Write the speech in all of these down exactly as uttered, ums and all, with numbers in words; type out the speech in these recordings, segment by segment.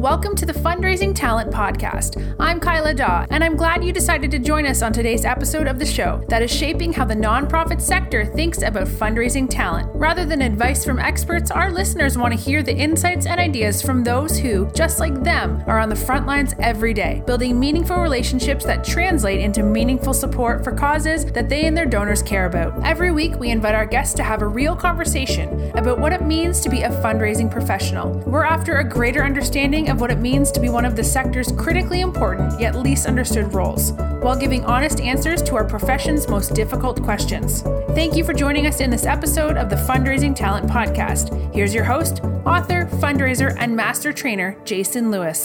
Welcome to the Fundraising Talent Podcast. I'm Kyla Daw, and I'm glad you decided to join us on today's episode of the show that is shaping how the nonprofit sector thinks about fundraising talent. Rather than advice from experts, our listeners want to hear the insights and ideas from those who, just like them, are on the front lines every day, building meaningful relationships that translate into meaningful support for causes that they and their donors care about. Every week, we invite our guests to have a real conversation about what it means to be a fundraising professional. We're after a greater understanding of what it means to be one of the sector's critically important yet least understood roles, while giving honest answers to our profession's most difficult questions. Thank you for joining us in this episode of the Fundraising Talent Podcast. Here's your host, author, fundraiser, and master trainer, Jason Lewis.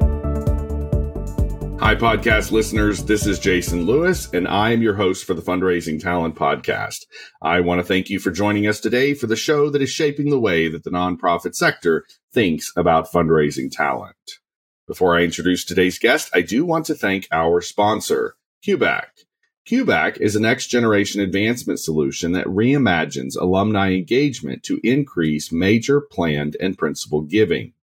Hi, podcast listeners. This is Jason Lewis, and I am your host for the Fundraising Talent Podcast. I want to thank you for joining us today for the show that is shaping the way that the nonprofit sector thinks about fundraising talent. Before I introduce today's guest, I do want to thank our sponsor, QBAC. QBAC is a next-generation advancement solution that reimagines alumni engagement to increase major planned and principal giving.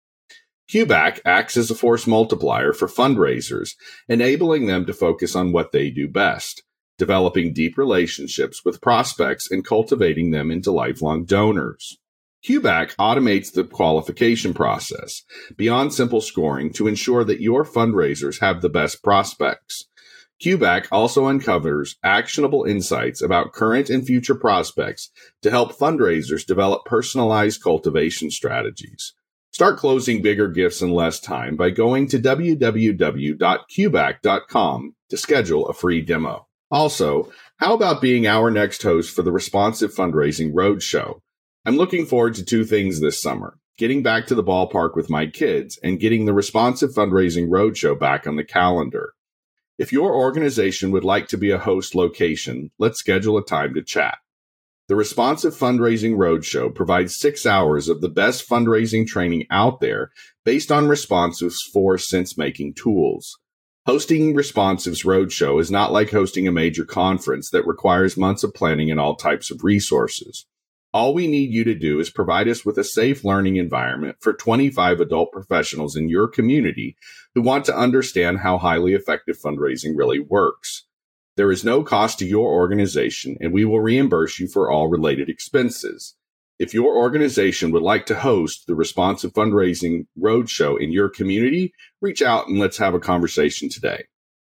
QBAC acts as a force multiplier for fundraisers, enabling them to focus on what they do best, developing deep relationships with prospects and cultivating them into lifelong donors. QBAC automates the qualification process beyond simple scoring to ensure that your fundraisers have the best prospects. QBAC also uncovers actionable insights about current and future prospects to help fundraisers develop personalized cultivation strategies. Start closing bigger gifts in less time by going to w w w dot q bac dot com to schedule a free demo. Also, how about being our next host for the Responsive Fundraising Roadshow? I'm looking forward to two things this summer, getting back to the ballpark with my kids and getting the Responsive Fundraising Roadshow back on the calendar. If your organization would like to be a host location, let's schedule a time to chat. The Responsive Fundraising Roadshow provides six hours of the best fundraising training out there based on Responsive's four sense-making tools. Hosting Responsive's Roadshow is not like hosting a major conference that requires months of planning and all types of resources. All we need you to do is provide us with a safe learning environment for twenty-five adult professionals in your community who want to understand how highly effective fundraising really works. There is no cost to your organization, and we will reimburse you for all related expenses. If your organization would like to host the Responsive Fundraising Roadshow in your community, reach out and let's have a conversation today.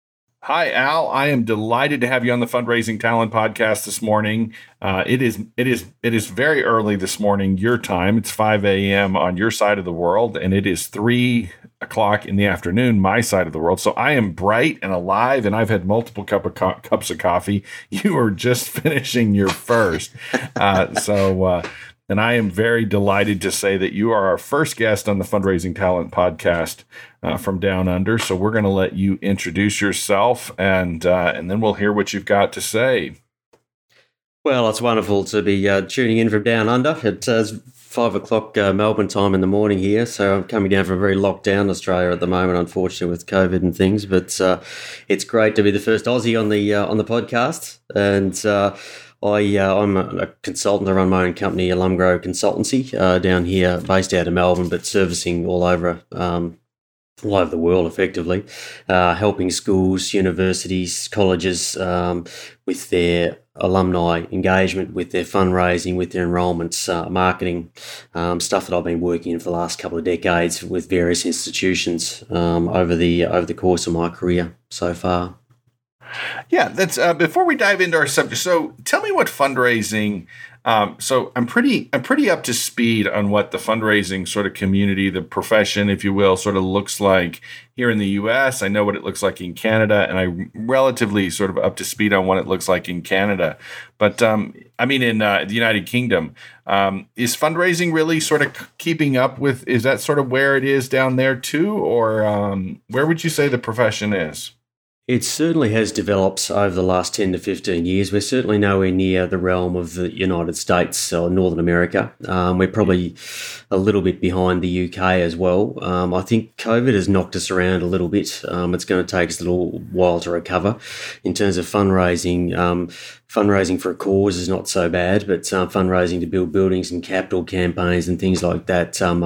Hi, Al. I am delighted to have you on the Fundraising Talent Podcast this morning. Uh, it is it is it is very early this morning, your time. It's five a.m. on your side of the world, and it is three o'clock in the afternoon, my side of the world. So I am bright and alive, and I've had multiple cup of co- cups of coffee. You are just finishing your first. Uh, so, uh, and I am very delighted to say that you are our first guest on the Fundraising Talent Podcast uh, from Down Under. So we're going to let you introduce yourself, and uh, and then we'll hear what you've got to say. Well, it's wonderful to be uh, tuning in from Down Under. It's uh, five o'clock uh, Melbourne time in the morning here, so I'm coming down from a very locked down Australia at the moment, unfortunately, with COVID and things. But uh, it's great to be the first Aussie on the uh, on the podcast, and uh, I uh, I'm a consultant. I run my own company, Alumgrow Consultancy, uh, down here, based out of Melbourne, but servicing all over. Um, all over the world, effectively, uh, helping schools, universities, colleges um, with their alumni engagement, with their fundraising, with their enrolments, uh, marketing, um, stuff that I've been working in for the last couple of decades with various institutions um, over the over the course of my career so far. Yeah, that's uh, before we dive into our subject. So, tell me what fundraising. Um, so, I'm pretty, I'm pretty up to speed on what the fundraising sort of community, the profession, if you will, sort of looks like here in the U S. I know what it looks like in Canada, and I'm relatively sort of up to speed on what it looks like in Canada. But um, I mean, in uh, the United Kingdom, um, is fundraising really sort of keeping up with? Is that sort of where it is down there too, or um, where would you say the profession is? It certainly has developed over the last ten to fifteen years. We're certainly nowhere near the realm of the United States or Northern America. Um, we're probably a little bit behind the U K as well. Um, I think COVID has knocked us around a little bit. Um, it's going to take us a little while to recover. In terms of fundraising, um, fundraising for a cause is not so bad, but uh, fundraising to build buildings and capital campaigns and things like that um, are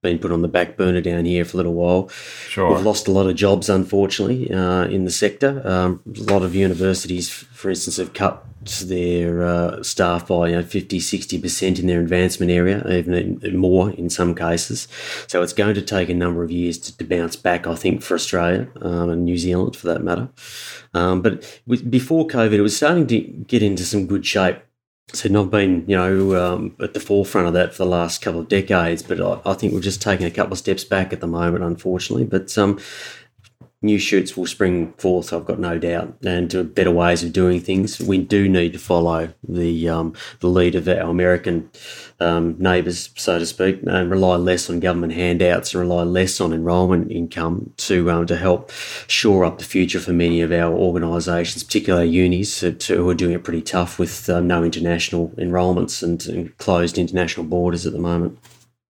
been put on the back burner down here for a little while. Sure. We've lost a lot of jobs, unfortunately, uh, in the sector. Um, a lot of universities, for instance, have cut their uh, staff by you know, fifty, sixty percent in their advancement area, even more in some cases. So it's going to take a number of years to, to bounce back, I think, for Australia um, and New Zealand, for that matter. Um, but with, before COVID, it was starting to get into some good shape. So not been, you know, um, at the forefront of that for the last couple of decades, but I, I think we're just taking a couple of steps back at the moment, unfortunately. But um, new shoots will spring forth, I've got no doubt, and to better ways of doing things. We do need to follow the um, the lead of our American um, neighbours, so to speak, and rely less on government handouts and rely less on enrolment income to um, to help shore up the future for many of our organisations, particularly our unis, to, to, who are doing it pretty tough with um, no international enrolments and, and closed international borders at the moment.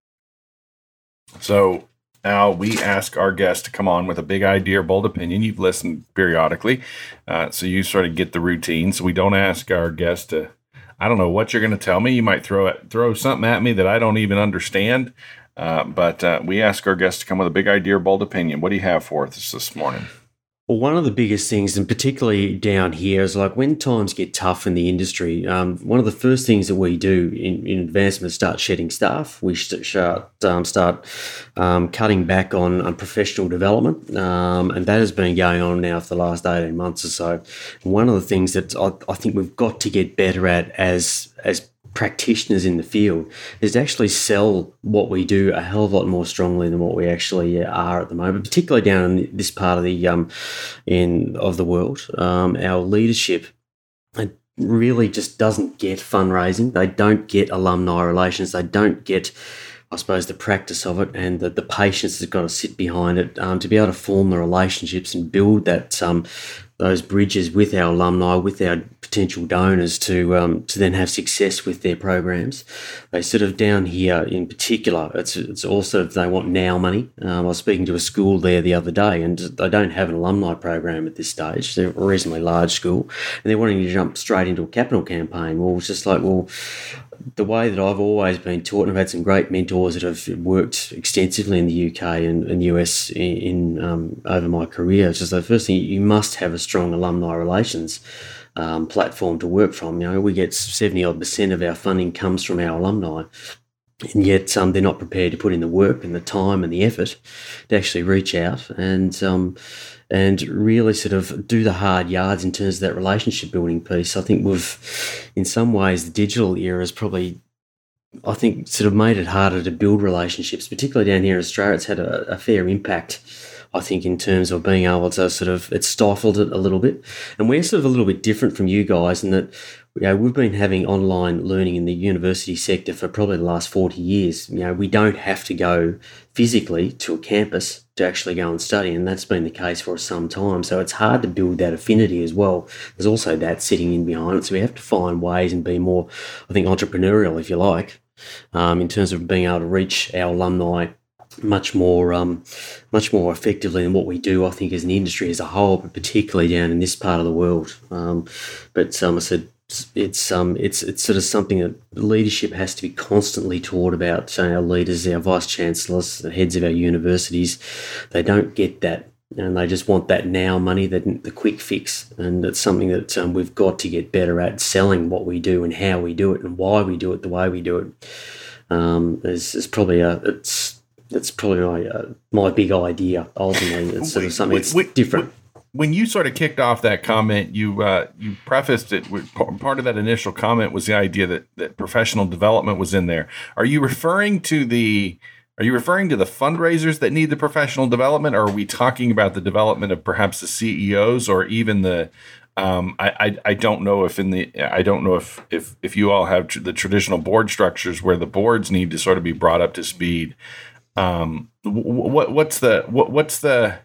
So, Al, we ask our guests to come on with a big idea or bold opinion. You've listened periodically, uh, so you sort of get the routine. So we don't ask our guests to, I don't know what you're going to tell me. You might throw it, throw something at me that I don't even understand. Uh, but uh, we ask our guests to come with a big idea or bold opinion. What do you have for us this morning? Well, one of the biggest things, and particularly down here, is like when times get tough in the industry, um, one of the first things that we do in, in advancement is start shedding staff. We start, um, start um, cutting back on, on professional development, um, and that has been going on now for the last eighteen months or so. And one of the things that I, I think we've got to get better at as as practitioners in the field is to actually sell what we do a hell of a lot more strongly than what we actually are at the moment, particularly down in this part of the um in of the world. Um, our leadership it really just doesn't get fundraising. They don't get alumni relations. They don't get, I suppose, the practice of it and the, the patience that's got to sit behind it um, to be able to form the relationships and build that um, those bridges with our alumni, with our potential donors to um, to then have success with their programs. They sort of down here in particular, it's it's also they want now money. Um, I was speaking to a school there the other day, and they don't have an alumni program at this stage. They're a reasonably large school, and they're wanting to jump straight into a capital campaign. Well, it's just like, well, the way that I've always been taught, and I've had some great mentors that have worked extensively in the U K and, and U S in, in um, over my career, it's just the first thing, you must have a strong alumni relations um, platform to work from. You know, we get seventy odd percent of our funding comes from our alumni, and yet um, they're not prepared to put in the work and the time and the effort to actually reach out and um, and really sort of do the hard yards in terms of that relationship building piece. I think we've, in some ways, the digital era has probably, I think, sort of made it harder to build relationships, particularly down here in Australia. It's had a, a fair impact, I think, in terms of being able to sort of, it's stifled it a little bit. And we're sort of a little bit different from you guys in that, you know, we've been having online learning in the university sector for probably the last forty years. You know, we don't have to go physically to a campus to actually go and study, and that's been the case for some time. So it's hard to build that affinity as well. There's also that sitting in behind it. So we have to find ways and be more, I think, entrepreneurial, if you like, um, in terms of being able to reach our alumni much more um, much more effectively than what we do, I think, as an industry as a whole, but particularly down in this part of the world. Um, but um, I said, it's um it's it's sort of something that leadership has to be constantly taught about. So our leaders, our vice chancellors, the heads of our universities, they don't get that, and they just want that now money, that the quick fix. And it's something that um, we've got to get better at, selling what we do and how we do it and why we do it the way we do it. Um, is is probably a it's it's probably my uh, my big idea. Ultimately, it's sort of something that's different. When you sort of kicked off that comment, you uh, you prefaced it with part of that initial comment was the idea that, that professional development was in there. Are you referring to the are you referring to the fundraisers that need the professional development, or are we talking about the development of perhaps the C E Os or even the um, I, I I don't know if in the I don't know if if if you all have tr- the traditional board structures where the boards need to sort of be brought up to speed. Um, what what's the what what's the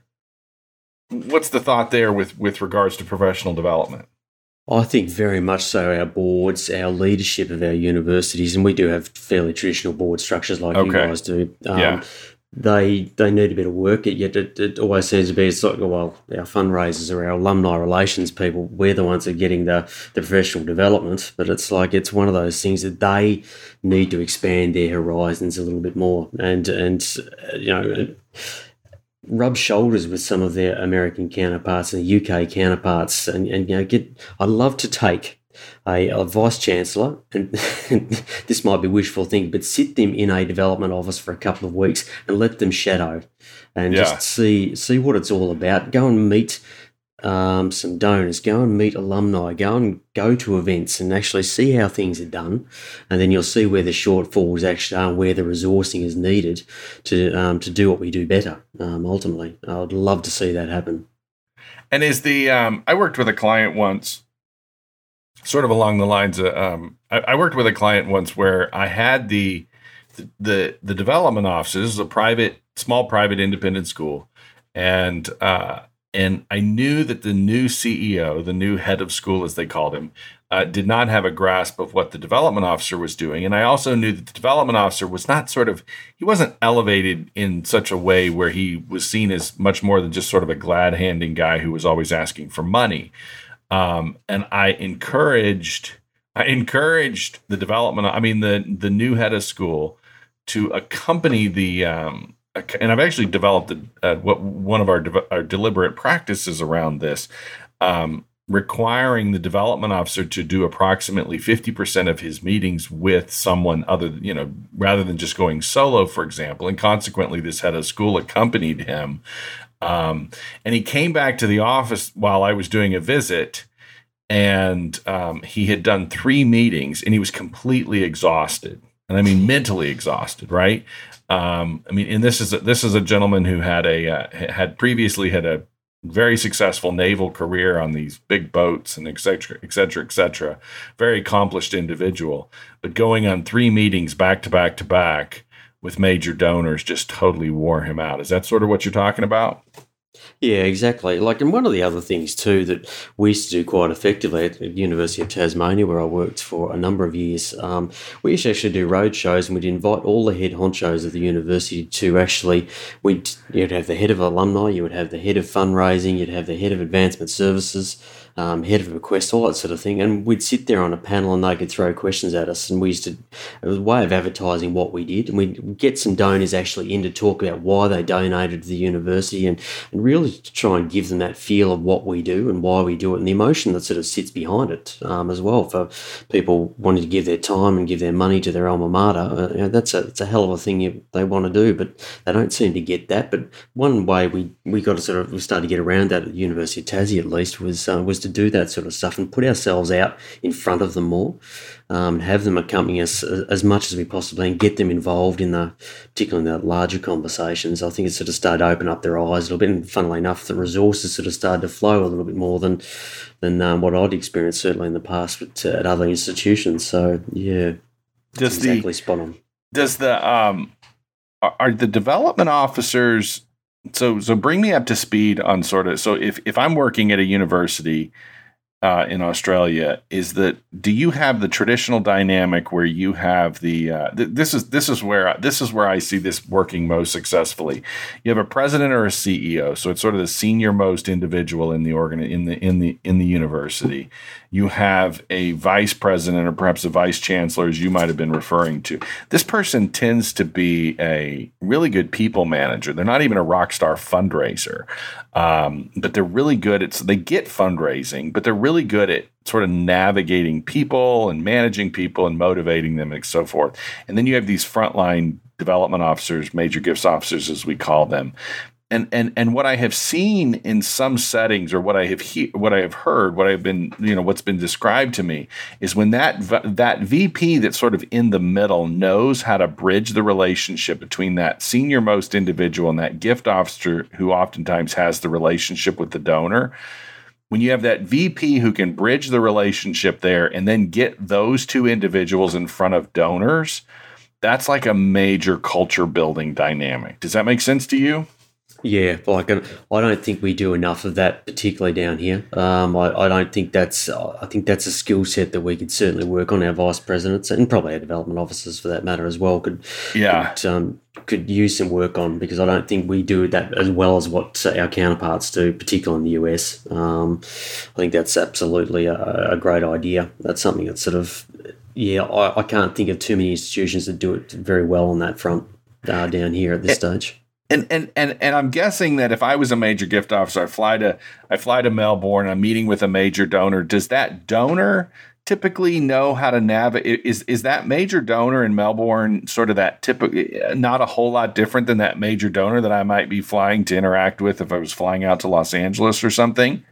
What's the thought there with, with regards to professional development? I think very much so. Our boards, our leadership of our universities, and we do have fairly traditional board structures like okay. you guys do. Um, yeah. they they need a bit of work. Yet it, it always seems to be it's like, well, our fundraisers or our alumni relations people, we're the ones that are getting the, the professional development. But it's like it's one of those things that they need to expand their horizons a little bit more, and and uh, you know, rub shoulders with some of their American counterparts and the U K counterparts, and, and you know, get. I'd love to take A, a vice chancellor, and this might be wishful thinking, but sit them in a development office for a couple of weeks and let them shadow, and yeah. just see see what it's all about. Go and meet um, some donors, go and meet alumni, go and go to events, and actually see how things are done, and then you'll see where the shortfalls actually are, where the resourcing is needed to um, to do what we do better. Um, ultimately, I'd love to see that happen. And is the um, I worked with a client once. Sort of along the lines of, um, I, I worked with a client once where I had the the the development offices, a private, small private independent school, and uh, and I knew that the new C E O, the new head of school as they called him, uh, did not have a grasp of what the development officer was doing, and I also knew that the development officer was not sort of he wasn't elevated in such a way where he was seen as much more than just sort of a glad-handing guy who was always asking for money. Um, and I encouraged, I encouraged the development. I mean, the the new head of school to accompany the, um, and I've actually developed a, uh, what one of our, de- our deliberate practices around this, um, requiring the development officer to do approximately fifty percent of his meetings with someone other, you know, rather than just going solo, for example. And consequently, this head of school accompanied him. Um, and he came back to the office while I was doing a visit, and um, he had done three meetings, and he was completely exhausted, and I mean mentally exhausted, right? Um, I mean, and this is a, this is a gentleman who had a uh, had previously had a very successful naval career on these big boats and et cetera, et cetera, et cetera. Very accomplished individual, but going on three meetings back to back to back with major donors just totally wore him out. Is that sort of what you're talking about? Yeah, exactly. Like, and one of the other things too that we used to do quite effectively at the University of Tasmania, where I worked for a number of years, um, we used to actually do road shows, and we'd invite all the head honchos of the university to actually, we'd, you'd have the head of alumni, you would have the head of fundraising, you'd have the head of advancement services, Um, head of a request, all that sort of thing, and we'd sit there on a panel and they could throw questions at us, and we used to, it was a way of advertising what we did, and we'd get some donors actually in to talk about why they donated to the university, and, and really to try and give them that feel of what we do and why we do it, and the emotion that sort of sits behind it um, as well, for people wanting to give their time and give their money to their alma mater. Uh, you know, that's a, it's a hell of a thing you, they want to do, but they don't seem to get that. But one way we, we got to sort of, we started to get around that at the University of Tassie at least, was uh, was to do that sort of stuff and put ourselves out in front of them more, um, have them accompany us as much as we possibly and get them involved in the, particularly in the larger conversations. I think it sort of started to open up their eyes a little bit, and funnily enough, the resources sort of started to flow a little bit more than than um, what I'd experienced certainly in the past but, uh, at other institutions. So yeah, does exactly the, spot on. Does the um, are, are the development officers? So so bring me up to speed on sort of, so if, if I'm working at a university uh, in Australia, is that, do you have the traditional dynamic where you have the, uh, th- this is, this is where, this is where I see this working most successfully. You have a president or a C E O. So it's sort of the senior most individual in the organ, in the, in the, in the university. You have a vice president or perhaps a vice chancellor, as you might have been referring to. This person tends to be a really good people manager. They're not even a rock star fundraiser, um, but they're really good at, so they get fundraising, but they're really good at sort of navigating people and managing people and motivating them and so forth. And then you have these frontline development officers, major gifts officers, as we call them. And and and what I have seen in some settings, or what I have he, what I have heard, what I've been, you know, what's been described to me, is when that that V P that's sort of in the middle knows how to bridge the relationship between that senior most individual and that gift officer, who oftentimes has the relationship with the donor. When you have that V P who can bridge the relationship there and then get those two individuals in front of donors, that's like a major culture building dynamic. Does that make sense to you? Yeah, like I don't think we do enough of that, particularly down here. Um, I, I don't think that's. I think that's a skill set that we could certainly work on. Our vice presidents and probably our development officers, for that matter, as well, could, yeah. could um, could use some work on, because I don't think we do that as well as what our counterparts do, particularly in the U S. Um, I think that's absolutely a, a great idea. That's something that's sort of, yeah, I, I can't think of too many institutions that do it very well on that front uh, down here at this and, stage. And and and and I'm guessing that if I was a major gift officer, I fly to I fly to Melbourne, I'm meeting with a major donor. Does that donor typically know how to navigate? Is is that major donor in Melbourne sort of that typical, not a whole lot different than that major donor that I might be flying to interact with if I was flying out to Los Angeles or something?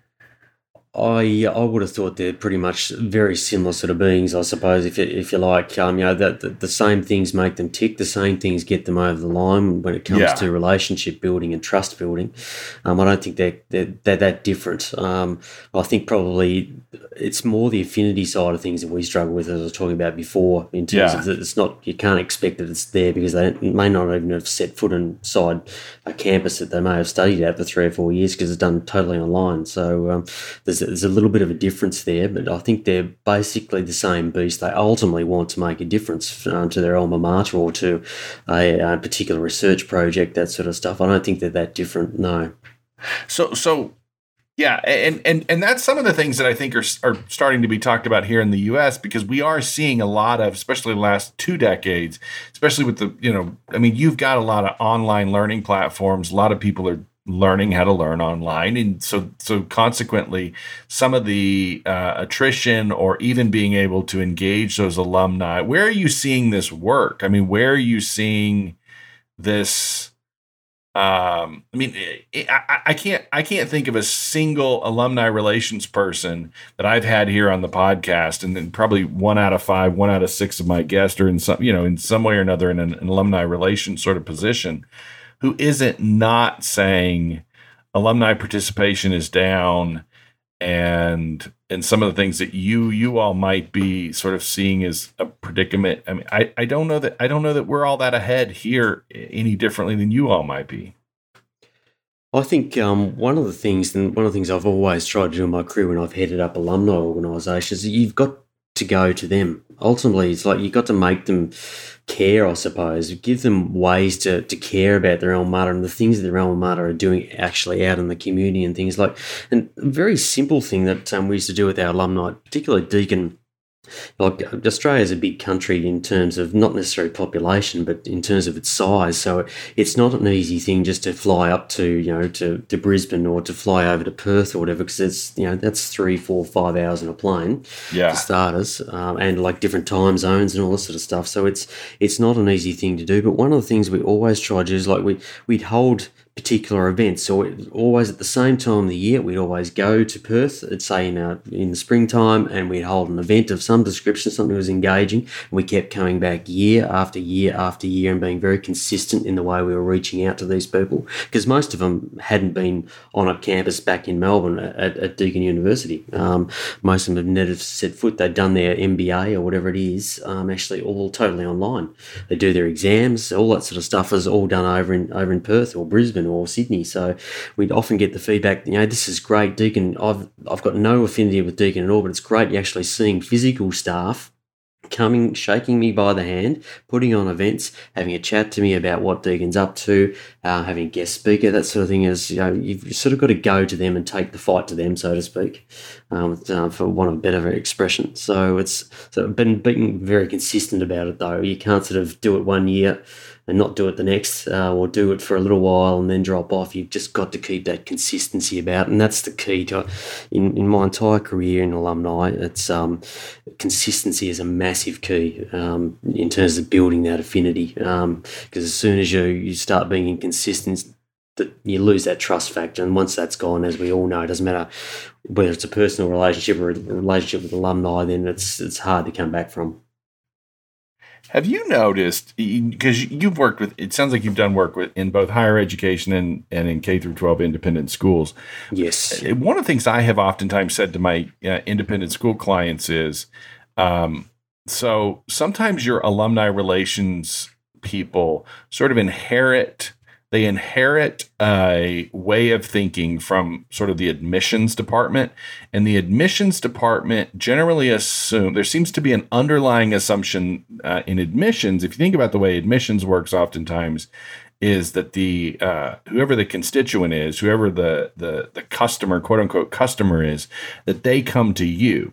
I I would have thought they're pretty much very similar sort of beings, I suppose, if you, if you like. Um, you know, that the, the same things make them tick, the same things get them over the line when it comes Yeah. to relationship building and trust building. Um, I don't think they're, they're, they're that different. Um, I think probably it's more the affinity side of things that we struggle with, as I was talking about before, in terms Yeah. of that it's not, you can't expect that it's there because they may not even have set foot inside a campus that they may have studied at for three or four years because it's done totally online. So um, there's there's a little bit of a difference there, but I think they're basically the same beast. They ultimately want to make a difference um, to their alma mater or to a, a particular research project, that sort of stuff. I don't think they're that different, no. So so yeah, and and and that's some of the things that I think are are starting to be talked about here in the U S, because we are seeing a lot of, especially the last two decades, especially with the, you know, I mean, you've got a lot of online learning platforms. A lot of people are learning how to learn online, and so so consequently, some of the uh, attrition or even being able to engage those alumni. Where are you seeing this work? I mean, where are you seeing this? Um, I mean, I, I can't I can't think of a single alumni relations person that I've had here on the podcast, and then probably one out of five, one out of six of my guests are in some, you know, in some way or another in an, an alumni relations sort of position, who isn't not saying alumni participation is down, and and some of the things that you you all might be sort of seeing as a predicament. I mean, I, I don't know that I don't know that we're all that ahead here any differently than you all might be. I think um, one of the things, and one of the things I've always tried to do in my career when I've headed up alumni organisations, is you've got to go to them. Ultimately, it's like you've got to make them care, I suppose. Give them ways to, to care about their alma mater and the things that their alma mater are doing actually out in the community and things like. And a very simple thing that um, we used to do with our alumni, particularly Deakin. Like, Australia is a big country in terms of not necessarily population, but in terms of its size. So it's not an easy thing just to fly up to, you know, to, to Brisbane or to fly over to Perth or whatever, because it's, you know, that's three, four, five hours in a plane Yeah. for starters, um, and like different time zones and all this sort of stuff. So it's it's not an easy thing to do. But one of the things we always try to do is like we we'd hold particular events. So it, always at the same time of the year, we'd always go to Perth, let's say in, uh, in the springtime, and we'd hold an event of some description, something that was engaging. And we kept coming back year after year after year and being very consistent in the way we were reaching out to these people, because most of them hadn't been on a campus back in Melbourne at, at Deakin University. Um, most of them had never set foot. They'd done their M B A or whatever it is, um, actually all totally online. They do their exams, all that sort of stuff is all done over in over in Perth or Brisbane or Sydney. So we'd often get the feedback, you know, this is great, Deakin. I've I've got no affinity with Deakin at all, but it's great you're actually seeing physical staff coming, shaking me by the hand, putting on events, having a chat to me about what Deakin's up to, uh, having a guest speaker, that sort of thing. Is, you know, you've sort of got to go to them and take the fight to them, so to speak, um, uh, for want of a better expression. So it's so been being very consistent about it, though. You can't sort of do it one year and not do it the next, uh, or do it for a little while and then drop off. You've just got to keep that consistency about, and that's the key to in, in my entire career in alumni. It's um, consistency is a massive key um, in terms of building that affinity. Because um, as soon as you you start being inconsistent, that you lose that trust factor, and once that's gone, as we all know, it doesn't matter whether it's a personal relationship or a relationship with alumni, then it's it's hard to come back from. Have you noticed, because you've worked with, it sounds like you've done work with in both higher education and, and in K through twelve independent schools. Yes. One of the things I have oftentimes said to my uh, independent school clients is, um, so sometimes your alumni relations people sort of inherit they inherit a way of thinking from sort of the admissions department. And the admissions department generally assume, there seems to be an underlying assumption uh, in admissions. If you think about the way admissions works oftentimes, is that the uh, whoever the constituent is, whoever the, the the customer, quote unquote customer is, that they come to you.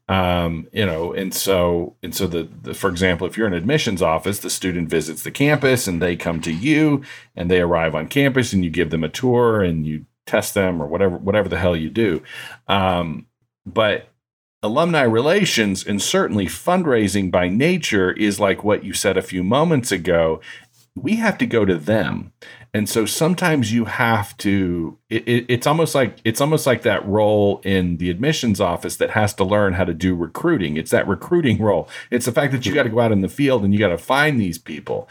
Um, you know, and so, and so the, the, for example, if you're in an admissions office, the student visits the campus and they come to you and they arrive on campus and you give them a tour and you test them or whatever, whatever the hell you do. Um, but alumni relations and certainly fundraising by nature is like what you said a few moments ago. We have to go to them. And so sometimes you have to, it, it, it's almost like, it's almost like that role in the admissions office that has to learn how to do recruiting. It's that recruiting role. It's the fact that you got to go out in the field and you got to find these people.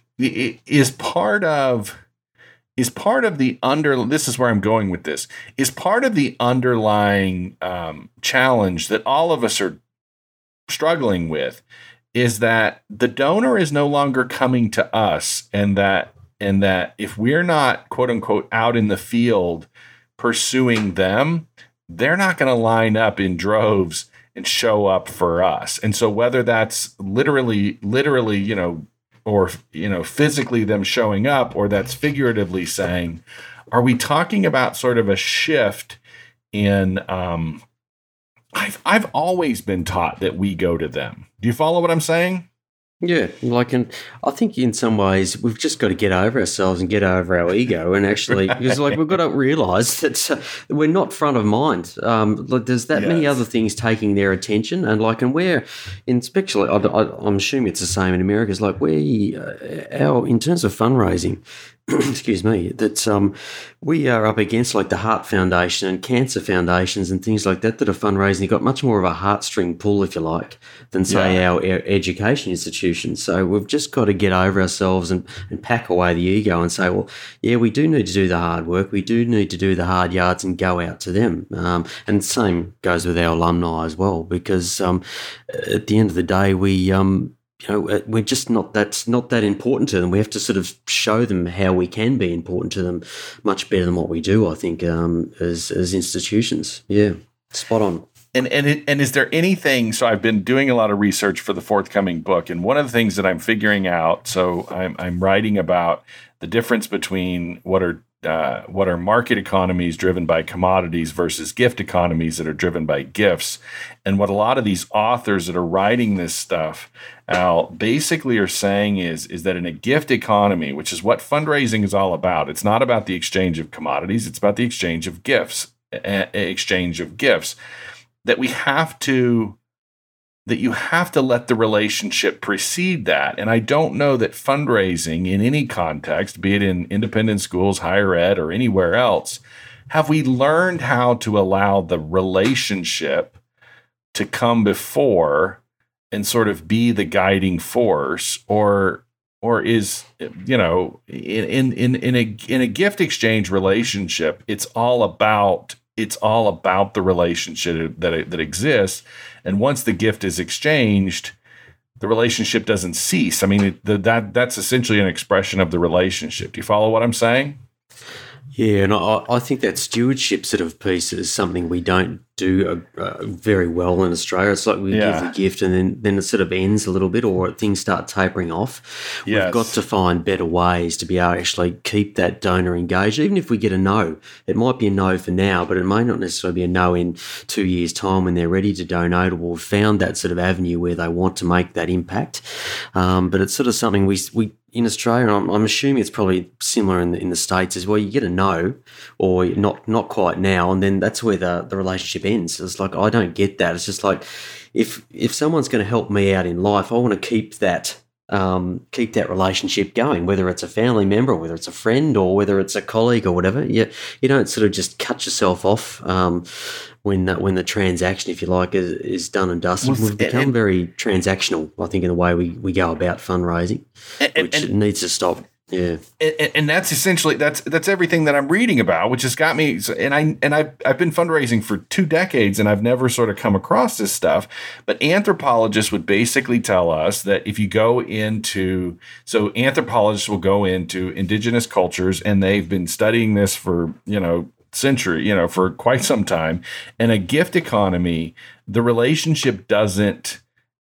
It is part of, is part of the under, this is where I'm going with this, is part of the underlying um, challenge that all of us are struggling with, is that the donor is no longer coming to us, and that and that if we're not, quote unquote, out in the field pursuing them, they're not going to line up in droves and show up for us. And so whether that's literally, literally, you know, or, you know, physically them showing up, or that's figuratively saying, are we talking about sort of a shift in, um, I've, I've always been taught that we go to them. Do you follow what I'm saying? Yeah, like, and I think in some ways we've just got to get over ourselves and get over our ego, and actually, right. because like we've got to realise that uh, we're not front of mind. Um, like there's that yes. many other things taking their attention, and like, and we're, in especially, I, I, I'm assuming it's the same in America. It's like we, uh, our in terms of fundraising. excuse me, that um, we are up against like the Heart Foundation and cancer foundations and things like that that are fundraising. You've got much more of a heartstring pull, if you like, than say yeah. our, our education institutions. So we've just got to get over ourselves and, and pack away the ego and say, well, yeah, we do need to do the hard work. We do need to do the hard yards and go out to them. Um, and the same goes with our alumni as well, because um, at the end of the day, we um, you know, we're just not that's not that important to them. We have to sort of show them how we can be important to them much better than what we do, I think, um, as as institutions. Yeah, spot on. And and it, and is there anything? So I've been doing a lot of research for the forthcoming book, and one of the things that I'm figuring out. So I'm I'm writing about the difference between what are uh, what are market economies driven by commodities versus gift economies that are driven by gifts, and what a lot of these authors that are writing this stuff out basically are saying is is that in a gift economy, which is what fundraising is all about, it's not about the exchange of commodities, it's about the exchange of gifts, a, a exchange of gifts. That we have to, that you have to let the relationship precede that. And I don't know that fundraising in any context, be it in independent schools, higher ed, or anywhere else, have we learned how to allow the relationship to come before and sort of be the guiding force, or or is, you know, in in in a in a gift exchange relationship, it's all about It's all about the relationship that that exists, and once the gift is exchanged, the relationship doesn't cease. I mean, it, the, that that's essentially an expression of the relationship. Do you follow what I'm saying? Yeah, and I, I think that stewardship sort of piece is something we don't do uh, very well in Australia. It's like we yeah. give the gift and then, then it sort of ends a little bit, or things start tapering off. Yes. We've got to find better ways to be able to actually keep that donor engaged, even if we get a no. It might be a no for now, but it may not necessarily be a no in two years' time when they're ready to donate, or we've found that sort of avenue where they want to make that impact. Um, but it's sort of something we we in Australia, I'm, I'm assuming it's probably similar in the, in the States as well. You get a no, or not not quite now, and then that's where the, the relationship ends. It's like, I don't get that. It's just like, if if someone's going to help me out in life, I want to keep that um, keep that relationship going, whether it's a family member, or whether it's a friend, or whether it's a colleague or whatever. You, you don't sort of just cut yourself off um, when that, when the transaction, if you like, is, is done and dusted. Well, We've become and, very transactional, I think, in the way we, we go about fundraising, and, which and, needs to stop. Yeah, and, and that's essentially that's that's everything that I'm reading about, which has got me. And I and I've I've been fundraising for two decades, and I've never sort of come across this stuff. But anthropologists would basically tell us that if you go into so anthropologists will go into indigenous cultures, and they've been studying this for you know century, you know, for quite some time. In a gift economy, the relationship doesn't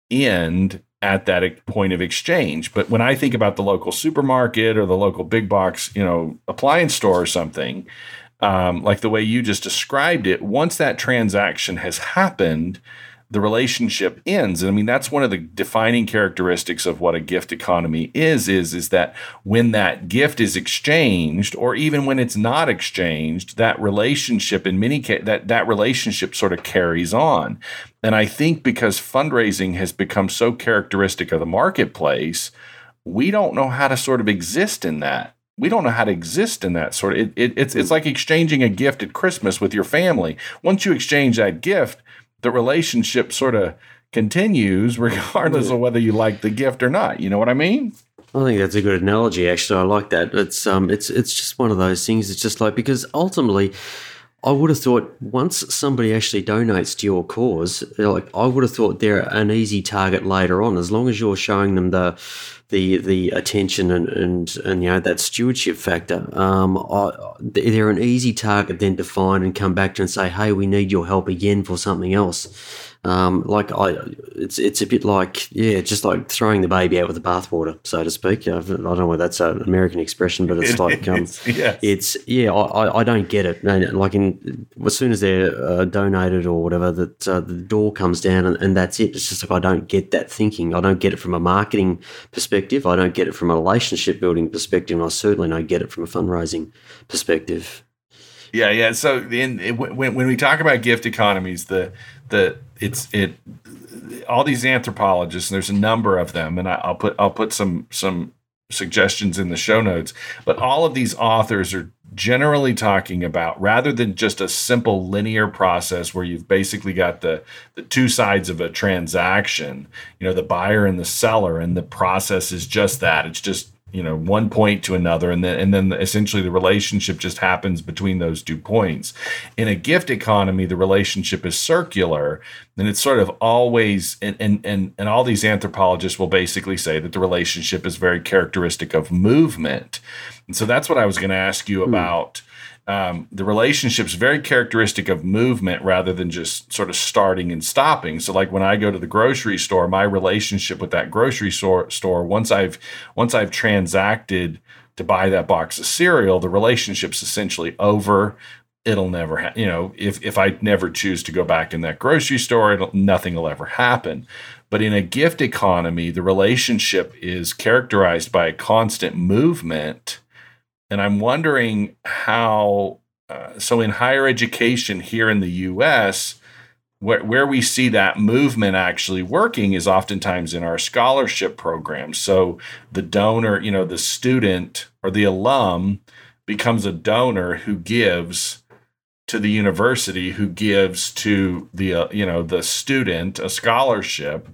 end at that point of exchange. But when I think about the local supermarket or the local big box, you know, appliance store or something, um, like the way you just described it, once that transaction has happened, the relationship ends. And I mean, that's one of the defining characteristics of what a gift economy is, is, is that when that gift is exchanged, or even when it's not exchanged, that relationship in many cases, that, that relationship sort of carries on. And I think because fundraising has become so characteristic of the marketplace, we don't know how to sort of exist in that. We don't know how to exist in that sort of, it, it, it's, it's like exchanging a gift at Christmas with your family. Once you exchange that gift, the relationship sort of continues regardless of whether you like the gift or not. You know what I mean? I think that's a good analogy. Actually, I like that. It's um, it's it's just one of those things. It's just like, because ultimately, I would have thought once somebody actually donates to your cause, like I would have thought they're an easy target later on, as long as you're showing them the the the attention and and, and you know that stewardship factor. Um, I, they're an easy target then to find and come back to and say, hey, we need your help again for something else. Um, like I, it's it's a bit like yeah, just like throwing the baby out with the bathwater, so to speak. I don't know whether that's an American expression, but it's it like um, is, yes. it's yeah, I, I don't get it. And like in as soon as they're uh, donated or whatever, that uh, the door comes down and, and that's it. It's just like I don't get that thinking. I don't get it from a marketing perspective. I don't get it from a relationship building perspective, and I certainly don't get it from a fundraising perspective. Yeah, yeah. So in, when when we talk about gift economies, the the it's it all these anthropologists, and there's a number of them, and I, I'll put I'll put some some suggestions in the show notes. But all of these authors are generally talking about, rather than just a simple linear process where you've basically got the the two sides of a transaction, you know, the buyer and the seller, and the process is just that. It's just, you know, one point to another, and then and then essentially the relationship just happens between those two points. In a gift economy, the relationship is circular, and it's sort of always, and and and, and all these anthropologists will basically say that the relationship is very characteristic of movement. And so that's what I was going to ask you about. Um, the relationship's very characteristic of movement rather than just sort of starting and stopping. So like when I go to the grocery store, my relationship with that grocery store, store once I've once I've transacted to buy that box of cereal, the relationship's essentially over. It'll never, ha- you know, if, if I never choose to go back in that grocery store, it'll, nothing will ever happen. But in a gift economy, the relationship is characterized by a constant movement. And I'm wondering how, uh, so in higher education here in the U S, where, where we see that movement actually working is oftentimes in our scholarship programs. So the donor, you know, the student or the alum becomes a donor who gives to the university, who gives to the, uh, you know, the student a scholarship,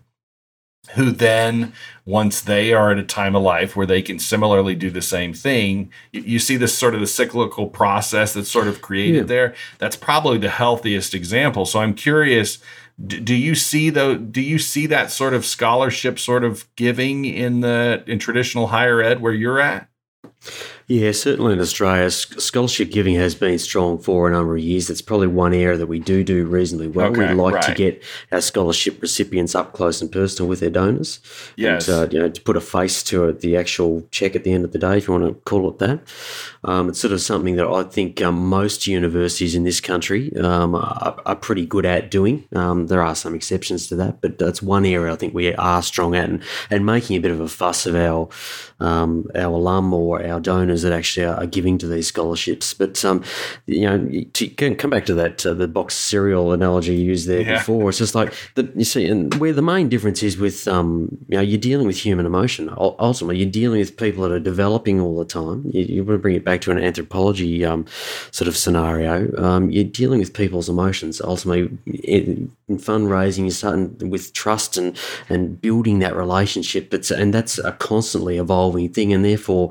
who then, once they are at a time of life where they can similarly do the same thing, you, you see this sort of the cyclical process that's sort of created yeah. there. That's probably the healthiest example. So I'm curious, do, do you see the do you see that sort of scholarship sort of giving in the in traditional higher ed where you're at? Yeah, certainly in Australia, scholarship giving has been strong for a number of years. That's probably one area that we do do reasonably well. Okay, we like right. to get our scholarship recipients up close and personal with their donors. Yes. And, uh, you know, to put a face to it, the actual check at the end of the day, if you want to call it that. Um, it's sort of something that I think um, most universities in this country um, are, are pretty good at doing. Um, there are some exceptions to that, but that's one area I think we are strong at, and, and making a bit of a fuss of our um, our alum or our donors that actually are giving to these scholarships. But, um, you know, to come back to that, uh, the box cereal analogy you used there yeah. before, it's just like, the, you see, and where the main difference is with, um, you know, you're dealing with human emotion. Ultimately, you're dealing with people that are developing all the time. You, you want to bring it back to an anthropology um, sort of scenario. Um, you're dealing with people's emotions. Ultimately, in, in fundraising, you're starting with trust and, and building that relationship. But, and that's a constantly evolving thing, and therefore our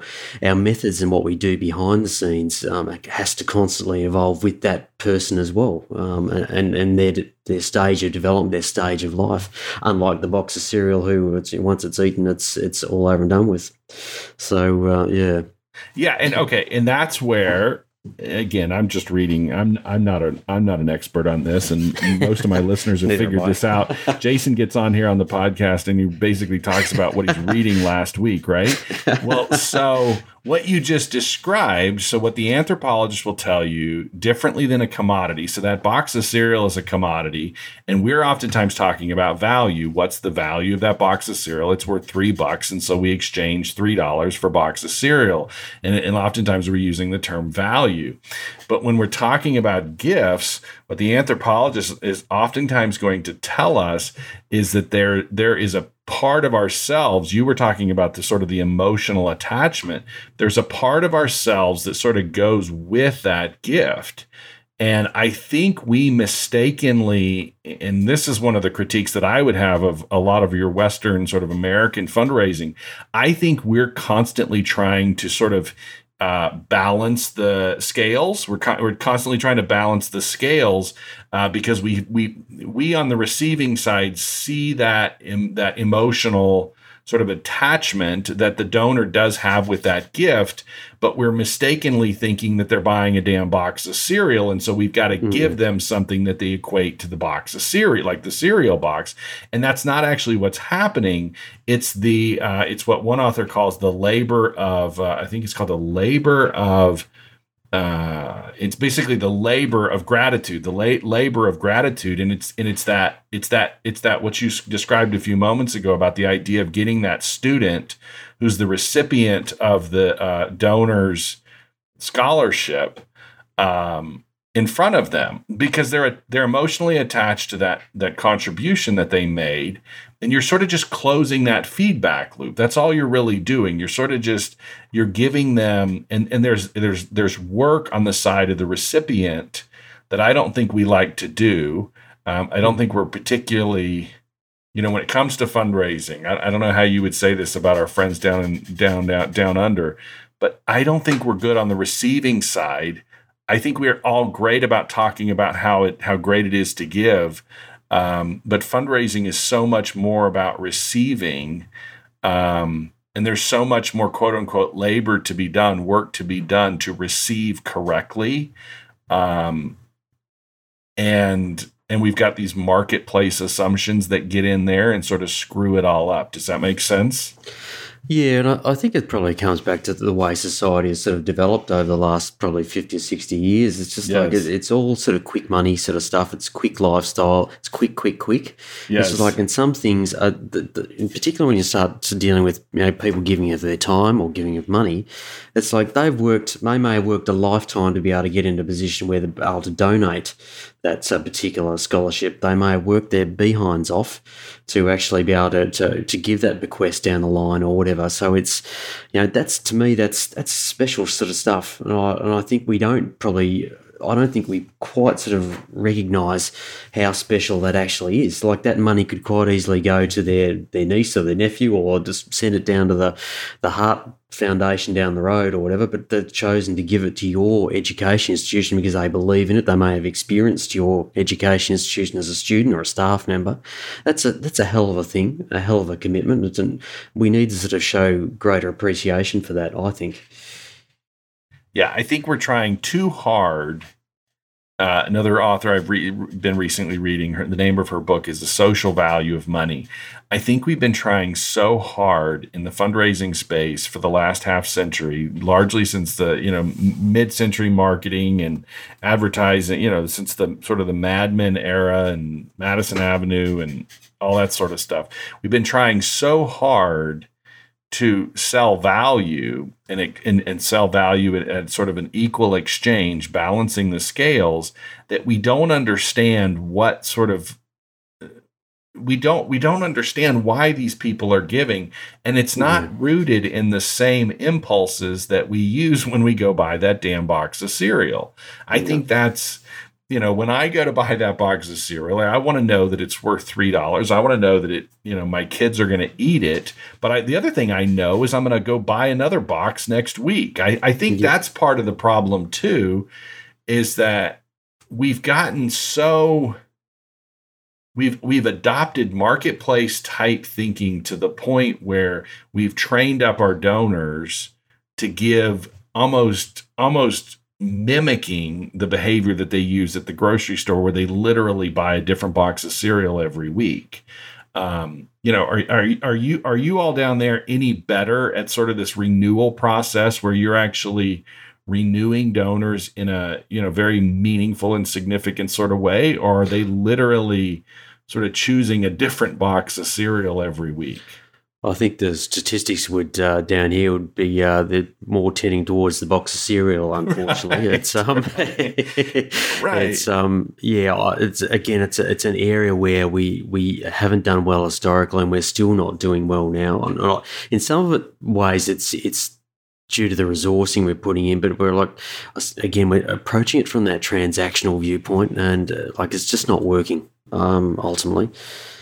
our methods and what we do behind the scenes um, has to constantly evolve with that person as well, um, and and their their stage of development, their stage of life. Unlike the box of cereal, who it's, once it's eaten, it's it's all over and done with. So uh, yeah, yeah, and okay, and that's where. Again, I'm just reading. I'm I'm not a I'm not an expert on this, and most of my listeners have figured this out. Jason gets on here on the podcast, and he basically talks about what he's reading last week, right? Well, so what you just described, so what the anthropologist will tell you, differently than a commodity. So that box of cereal is a commodity, and we're oftentimes talking about value. What's the value of that box of cereal? It's worth three bucks, and so we exchange three dollars for a box of cereal, and, and oftentimes we're using the term value. But when we're talking about gifts, what the anthropologist is oftentimes going to tell us is that there there is a part of ourselves. You were talking about the sort of the emotional attachment. There's a part of ourselves that sort of goes with that gift. And I think we mistakenly, and this is one of the critiques that I would have of a lot of your Western sort of American fundraising, I think we're constantly trying to sort of Uh, balance the scales. We're co- we're constantly trying to balance the scales uh, because we we we on the receiving side see that em- that emotional sort of attachment that the donor does have with that gift, but we're mistakenly thinking that they're buying a damn box of cereal, and so we've got to mm-hmm. give them something that they equate to the box of cereal, like the cereal box, and that's not actually what's happening. It's the uh, it's what one author calls the labor of uh, I think it's called the labor of uh, it's basically the labor of gratitude, the la- labor of gratitude, and it's and it's that it's that it's that what you s- described a few moments ago about the idea of getting that student who's the recipient of the uh, donor's scholarship um, in front of them, because they're they're emotionally attached to that that contribution that they made, and you're sort of just closing that feedback loop. That's all you're really doing. You're sort of just you're giving them, and and there's there's there's work on the side of the recipient that I don't think we like to do. Um, I don't think we're particularly, you know, when it comes to fundraising. I, I don't know how you would say this about our friends down in down down down under, but I don't think we're good on the receiving side. I think we're all great about talking about how it how great it is to give, um, but fundraising is so much more about receiving, um, and there's so much more quote unquote labor to be done, work to be done to receive correctly, um, and and we've got these marketplace assumptions that get in there and sort of screw it all up. Does that make sense? Yeah, and I, I think it probably comes back to the way society has sort of developed over the last probably fifty or sixty years. It's just yes. like it, it's all sort of quick money sort of stuff. It's quick lifestyle. It's quick, quick, quick. Yes. It's just like in some things, uh, the, the, in particular when you start to dealing with you know people giving of their time or giving of money, it's like they've worked, they may have worked a lifetime to be able to get into a position where they're able to donate that uh, particular scholarship. They may have worked their behinds off to actually be able to, to to give that bequest down the line or whatever. So it's, you know, that's to me that's that's special sort of stuff, and I and I think we don't probably. I don't think we quite sort of recognise how special that actually is. Like that money could quite easily go to their, their niece or their nephew, or just send it down to the, the Heart Foundation down the road or whatever, but they've chosen to give it to your education institution because they believe in it. They may have experienced your education institution as a student or a staff member. That's a that's a hell of a thing, a hell of a commitment. It's an, we need to sort of show greater appreciation for that, I think. Yeah, I think we're trying too hard. Uh, another author I've re- been recently reading, her, the name of her book is The Social Value of Money. I think we've been trying so hard in the fundraising space for the last half century, largely since the you know mid-century marketing and advertising, you know, since the sort of the Mad Men era and Madison Avenue and all that sort of stuff. We've been trying so hard to sell value and, and and sell value at, at sort of an equal exchange, balancing the scales, that we don't understand what sort of we don't we don't understand why these people are giving, and it's not mm-hmm. rooted in the same impulses that we use when we go buy that damn box of cereal. I yeah. think that's you know, when I go to buy that box of cereal, I want to know that it's worth three dollars. I want to know that it, you know, my kids are going to eat it. But I, the other thing I know is I'm going to go buy another box next week. I, I think yeah. that's part of the problem too, is that we've gotten so we've we've adopted marketplace type thinking to the point where we've trained up our donors to give almost almost mimicking the behavior that they use at the grocery store, where they literally buy a different box of cereal every week. Um, you know, are, are, are you, are you all down there any better at sort of this renewal process where you're actually renewing donors in a, you know, very meaningful and significant sort of way? Or are they literally sort of choosing a different box of cereal every week? I think the statistics would uh, down here would be uh, they're more tending towards the box of cereal. Unfortunately, right. it's um, right. It's um, yeah. It's again, it's a, it's an area where we we haven't done well historically, and we're still not doing well now. In some of it ways, it's it's due to the resourcing we're putting in, but we're like, again, we're approaching it from that transactional viewpoint, and uh, like it's just not working. Um, ultimately.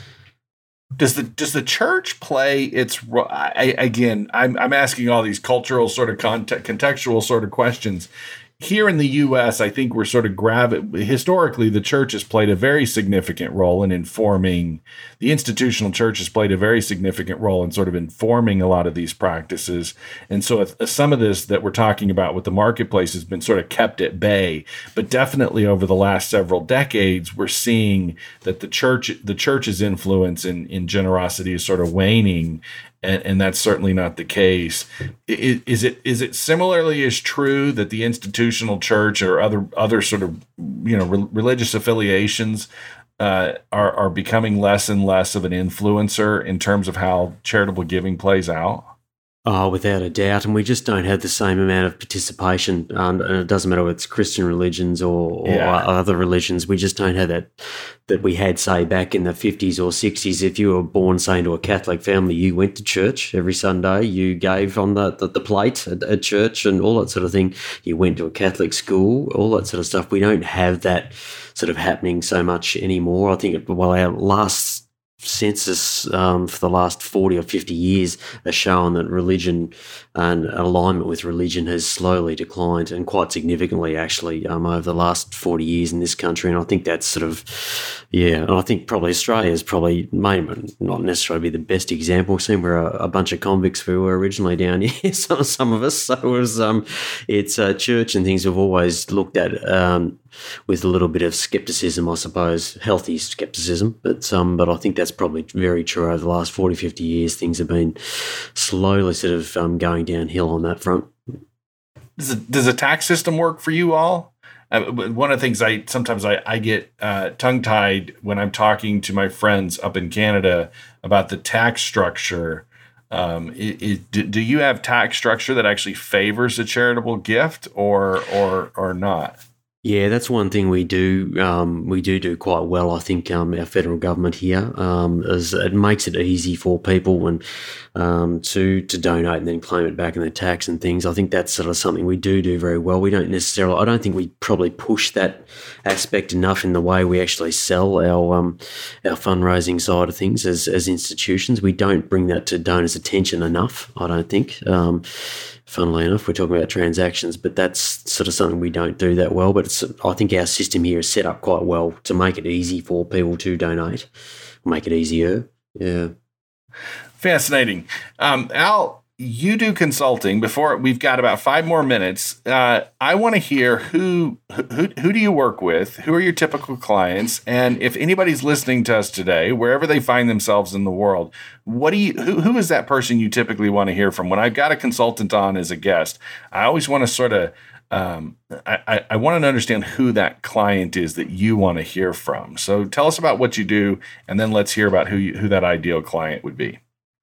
Does the does the church play its role? I, again, I'm I'm asking all these cultural sort of context, contextual sort of questions. Here in the U S, I think we're sort of gravi- historically, the church has played a very significant role in informing, the institutional church has played a very significant role in sort of informing a lot of these practices. And so uh, some of this that we're talking about with the marketplace has been sort of kept at bay. But definitely over the last several decades, we're seeing that the church, the church's influence in, in generosity is sort of waning. And, and that's certainly not the case. Is, is it is it similarly as true that the institutional church or other other sort of you know re- religious affiliations uh, are are becoming less and less of an influencer in terms of how charitable giving plays out? Oh, without a doubt. And we just don't have the same amount of participation. Um, and it doesn't matter whether it's Christian religions or, or yeah. other religions. We just don't have that that we had, say, back in the fifties or sixties. If you were born, say, into a Catholic family, you went to church every Sunday. You gave on the, the, the plate at, at church and all that sort of thing. You went to a Catholic school, all that sort of stuff. We don't have that sort of happening so much anymore. I think, well, our last census um, for the last forty or fifty years has shown that religion and alignment with religion has slowly declined, and quite significantly actually um, over the last forty years in this country. And I think that's sort of, yeah, and I think probably Australia is probably, may not necessarily be the best example. Seeing we're a, a bunch of convicts who were originally down here, some, some of us, so it was, um, it's uh, church and things we've always looked at um, with a little bit of skepticism, I suppose, healthy skepticism, but um, but I think that's probably very true. Over the last forty, fifty years, things have been slowly sort of um, going downhill on that front. Does, it, does the tax system work for you all? Uh, one of the things I sometimes I, I get uh, tongue-tied when I'm talking to my friends up in Canada about the tax structure. Um, it, it, do, do you have tax structure that actually favors a charitable gift or or or not? Yeah, that's one thing we do. Um, we do do quite well, I think. Um, our federal government here um, is it makes it easy for people when um, to to donate and then claim it back in their tax and things. I think that's sort of something we do do very well. We don't necessarily. I don't think we probably push that aspect enough in the way we actually sell our um, our fundraising side of things as as institutions. We don't bring that to donors' attention enough, I don't think. Um, Funnily enough, we're talking about transactions, but that's sort of something we don't do that well. But it's, I think our system here is set up quite well to make it easy for people to donate, make it easier. Yeah. Fascinating. Um, Al, you do consulting. Before we've got about five more minutes, uh, I want to hear who, who who do you work with? Who are your typical clients? And if anybody's listening to us today, wherever they find themselves in the world, what do you who who is that person you typically want to hear from? When I've got a consultant on as a guest, I always want to sort of um, I, I, I want to understand who that client is that you want to hear from. So tell us about what you do, and then let's hear about who you, who that ideal client would be.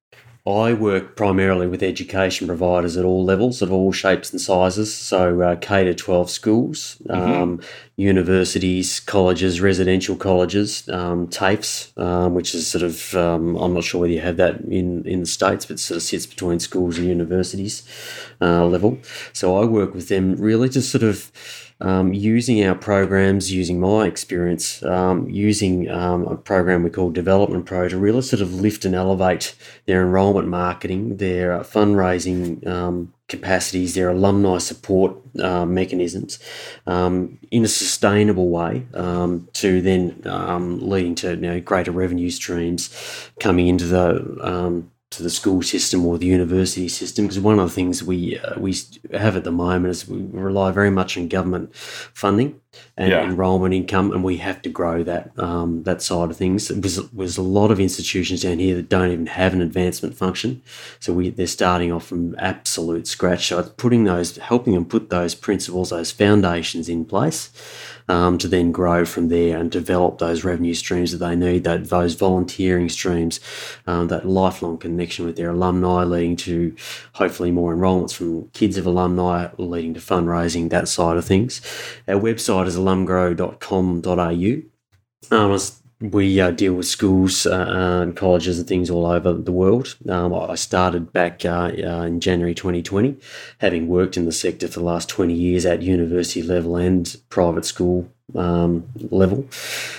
I work primarily with education providers at all levels, of all shapes and sizes. So uh, K to twelve schools, mm-hmm. um, universities, colleges, residential colleges, um, TAFEs, um, which is sort of, um, I'm not sure whether you have that in, in the States, but sort of sits between schools and universities uh, level. So I work with them really to sort of um, using our programs, using my experience, um, using um, a program we call Development Pro to really sort of lift and elevate their enrolment marketing, their fundraising um, capacities, their alumni support uh, mechanisms um, in a sustainable way um, to then um, leading to you know, greater revenue streams coming into the um, to the school system or the university system, because one of the things we uh, we have at the moment is we rely very much on government funding and yeah. enrolment income, and we have to grow that um, that side of things. There's, there's a lot of institutions down here that don't even have an advancement function, so we they're starting off from absolute scratch. So it's putting those, helping them put those principles, those foundations in place. Um, to then grow from there and develop those revenue streams that they need, that those volunteering streams, um, that lifelong connection with their alumni, leading to hopefully more enrolments from kids of alumni, leading to fundraising, that side of things. Our website is alumgrow dot com dot a u. Um, we uh, deal with schools uh, and colleges and things all over the world. Um, I started back uh, uh, in January twenty twenty, having worked in the sector for the last twenty years at university level and private school um, level.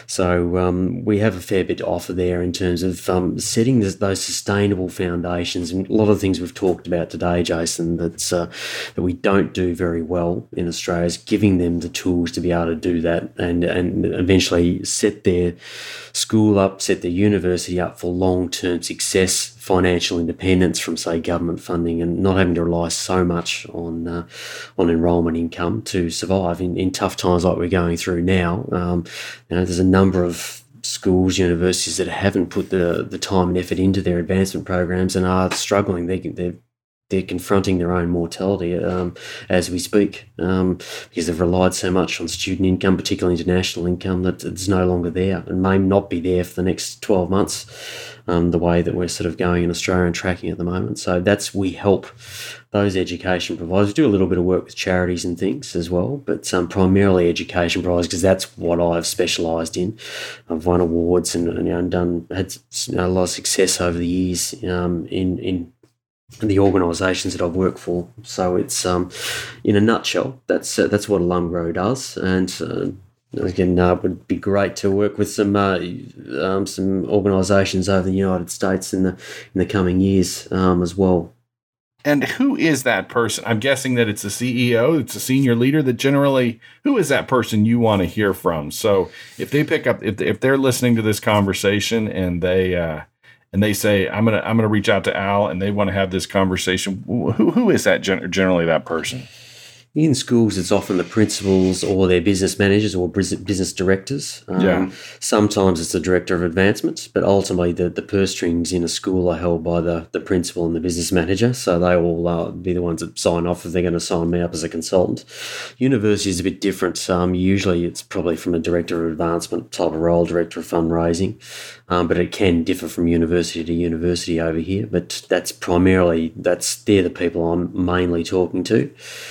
So um, we have a fair bit to offer there in terms of um, setting this, those sustainable foundations. And a lot of things we've talked about today, Jason, that's, uh, that we don't do very well in Australia, is giving them the tools to be able to do that and, and eventually set their school up, set their university up for long-term success, financial independence from, say, government funding, and not having to rely so much on uh, on enrolment income to survive in, in tough times like we're going through now. Um, you know, there's a number of schools, universities that haven't put the, the time and effort into their advancement programs and are struggling. They, they're they're confronting their own mortality um, as we speak um, because they've relied so much on student income, particularly international income, that it's no longer there and may not be there for the next twelve months, um, the way that we're sort of going in Australia and tracking at the moment. So that's, we help those education providers. We do a little bit of work with charities and things as well, but um, primarily education providers, because that's what I've specialised in. I've won awards and, and, you know, done had you know, a lot of success over the years um, in in the organisations that I've worked for. So it's um, in a nutshell, that's uh, that's what Alumgrow does. And uh, again, uh, it would be great to work with some uh, um, some organisations over the United States in the in the coming years um, as well. And who is that person? I'm guessing that it's a C E O, it's a senior leader that generally, who is that person you want to hear from? So if they pick up, if if they're listening to this conversation and they uh, and they say, I'm gonna I'm gonna reach out to Al, and they want to have this conversation, who who is that gen- generally that person? In schools, it's often the principals or their business managers or business directors. Um, yeah. Sometimes it's the director of advancement, but ultimately the, the purse strings in a school are held by the, the principal and the business manager, so they will uh, be the ones that sign off if they're going to sign me up as a consultant. University is a bit different. Um, usually it's probably from a director of advancement type of role, director of fundraising, um, but it can differ from university to university over here. But that's primarily, that's they're the people I'm mainly talking to.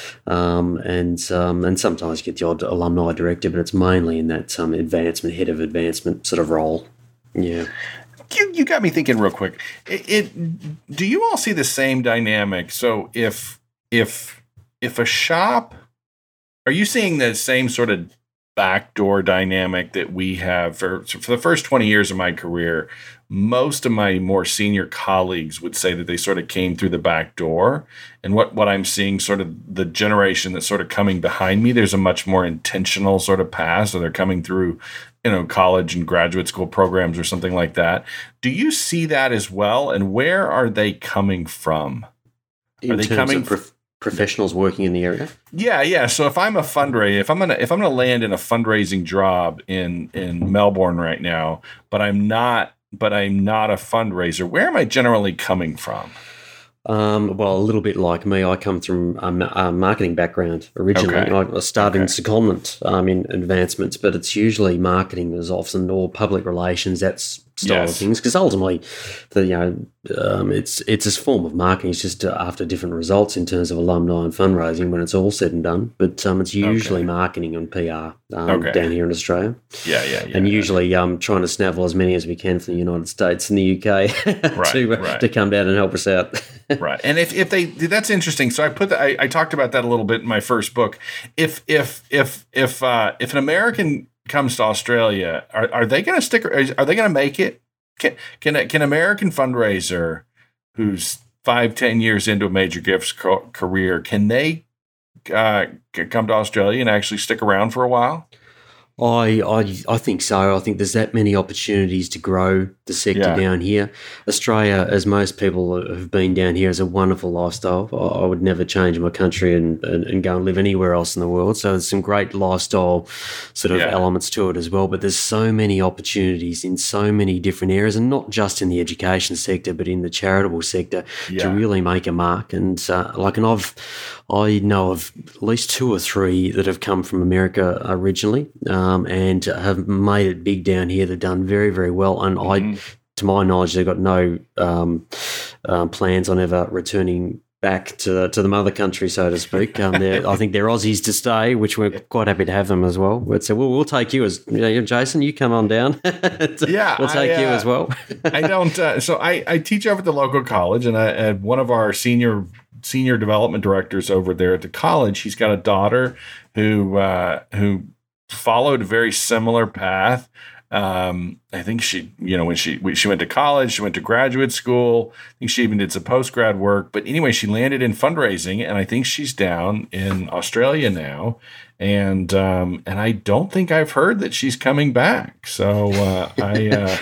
Um, and um, and sometimes you get the odd alumni director, but it's mainly in that um, advancement, head of advancement sort of role. Yeah. You, you got me thinking real quick. It, it do you all see the same dynamic? So if if if a shop, are you seeing the same sort of backdoor dynamic that we have for for the first twenty years of my career? Most of my more senior colleagues would say that they sort of came through the back door. And what, what I'm seeing, sort of the generation that's sort of coming behind me, there's a much more intentional sort of path. So they're coming through, you know, college and graduate school programs or something like that. Do you see that as well? And where are they coming from? In are they terms coming of prof- professionals working in the area? Yeah, yeah. So if I'm a fundraiser, if I'm gonna if I'm gonna land in a fundraising job in in Melbourne right now, but I'm not but I'm not a fundraiser, where am I generally coming from? Um, well, a little bit like me, I come from a, a marketing background originally. Okay. I started okay. in secondment um, in advancements, but it's usually marketing is often, or public relations. That's style Yes. of things, because ultimately, the you know, um, it's it's a form of marketing. It's just uh, after different results in terms of alumni and fundraising when it's all said and done. But um, it's usually Okay. marketing and P R um, Okay. down here in Australia, Yeah, yeah, yeah. and usually um, trying to snavel as many as we can from the United States and the U K to uh, right. to come down and help us out. Right. And if, if they, that's interesting. So I put that, I, I talked about that a little bit in my first book. If, if, if, if, uh, if an American comes to Australia, are, are they going to stick, are they going to make it? Can, can, a, can an American fundraiser who's five, ten years into a major gifts co- career, can they, uh, come to Australia and actually stick around for a while? I, I I think so. I think there's that many opportunities to grow the sector Yeah. down here. Australia, as most people have been down here, is a wonderful lifestyle. I, I would never change my country and, and, and go and live anywhere else in the world. So there's some great lifestyle sort of Yeah. elements to it as well. But there's so many opportunities in so many different areas, and not just in the education sector, but in the charitable sector to Yeah. really make a mark. And uh, like, and I've I know of at least two or three that have come from America originally. Um, Um, and have made it big down here. They've done very, very well. And Mm-hmm. I, to my knowledge, they've got no um, um, plans on ever returning back to the, to the mother country, so to speak. Um, they're- I think they're Aussies to stay, which we're quite happy to have them as well. But so we'll, we'll take you as you know, Jason. You come on down. Yeah, we'll take I, you uh, as well. I don't. Uh, so I, I teach over at the local college, and I, and one of our senior senior development directors over there at the college, he's got a daughter who uh, who followed a very similar path. Um, I think she, you know, when she when she went to college, she went to graduate school. I think she even did some post grad work. But anyway, she landed in fundraising, and I think she's down in Australia now. And um, and I don't think I've heard that she's coming back. So uh, I. Uh,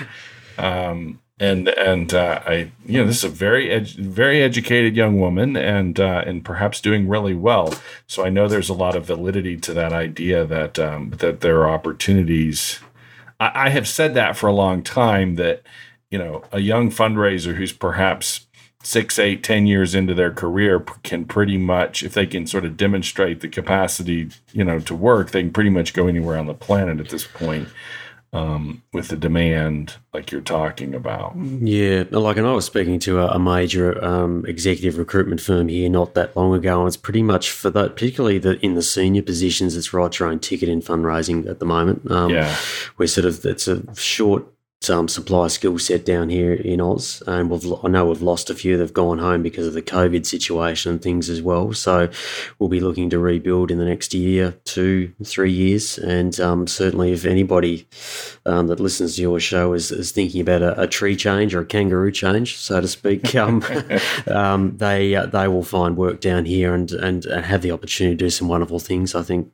um, And and uh, I you know this is a very edu- very educated young woman, and uh, and perhaps doing really well. So I know there's a lot of validity to that idea that um, that there are opportunities. I, I have said that for a long time, that you know a young fundraiser who's perhaps six, eight, ten years into their career can pretty much, if they can sort of demonstrate the capacity you know to work, they can pretty much go anywhere on the planet at this point. Um, with the demand like you're talking about. Yeah, like, and I was speaking to a, a major um, executive recruitment firm here not that long ago, and it's pretty much for that, particularly the, in the senior positions, it's write your own ticket in fundraising at the moment. Um, Yeah. We're sort of, it's a short um, supply skill set down here in Oz, and we've I know we've lost a few. They've gone home because of the COVID situation and things as well. So we'll be looking to rebuild in the next year, two, three years, and um, certainly if anybody um, that listens to your show is, is thinking about a, a tree change or a kangaroo change, so to speak, um, um, they uh, they will find work down here and and have the opportunity to do some wonderful things, I think.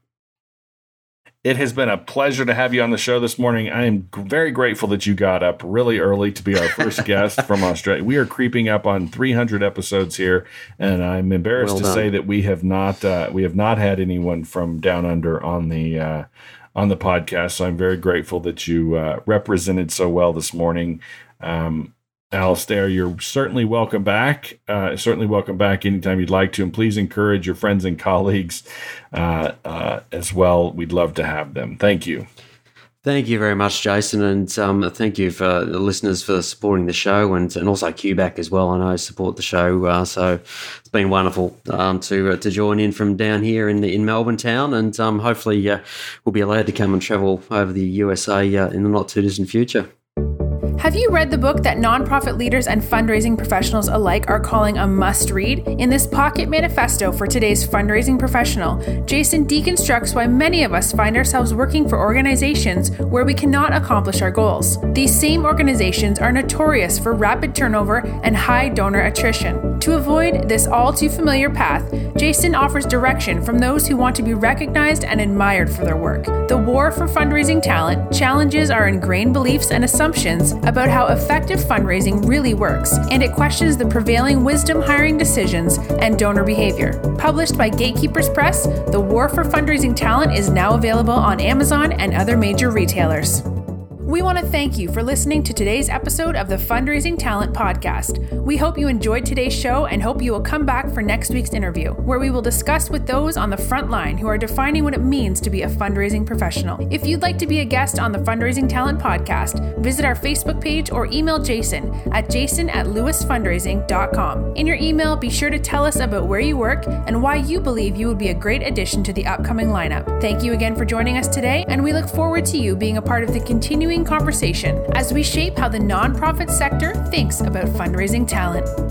It has been a pleasure to have you on the show this morning. I am g- very grateful that you got up really early to be our first guest from Australia. We are creeping up on three hundred episodes here, and I'm embarrassed Well to done. say that we have not uh, we have not had anyone from down under on the uh, on the podcast. So I'm very grateful that you uh, represented so well this morning. Um, Alistair, you're certainly welcome back. Uh, certainly welcome back anytime you'd like to. And please encourage your friends and colleagues uh, uh, as well. We'd love to have them. Thank you. Thank you very much, Jason, and um, thank you for the listeners for supporting the show, and, and also Q B A C as well. I know support the show, uh, so it's been wonderful um, to uh, to join in from down here in in Melbourne town, and um, hopefully uh, we'll be allowed to come and travel over the U S A uh, in the not too distant future. Have you read the book that nonprofit leaders and fundraising professionals alike are calling a must-read? In this pocket manifesto for today's fundraising professional, Jason deconstructs why many of us find ourselves working for organizations where we cannot accomplish our goals. These same organizations are notorious for rapid turnover and high donor attrition. To avoid this all-too-familiar path, Jason offers direction from those who want to be recognized and admired for their work. The war for fundraising talent challenges our ingrained beliefs and assumptions about how effective fundraising really works, and it questions the prevailing wisdom hiring decisions and donor behavior. Published by Gatekeepers Press, The War for Fundraising Talent is now available on Amazon and other major retailers. We want to thank you for listening to today's episode of the Fundraising Talent Podcast. We hope you enjoyed today's show and hope you will come back for next week's interview, where we will discuss with those on the front line who are defining what it means to be a fundraising professional. If you'd like to be a guest on the Fundraising Talent Podcast, visit our Facebook page or email Jason at jason at lewis fundraising dot com. In your email, be sure to tell us about where you work and why you believe you would be a great addition to the upcoming lineup. Thank you again for joining us today, and we look forward to you being a part of the continuing conversation as we shape how the nonprofit sector thinks about fundraising talent.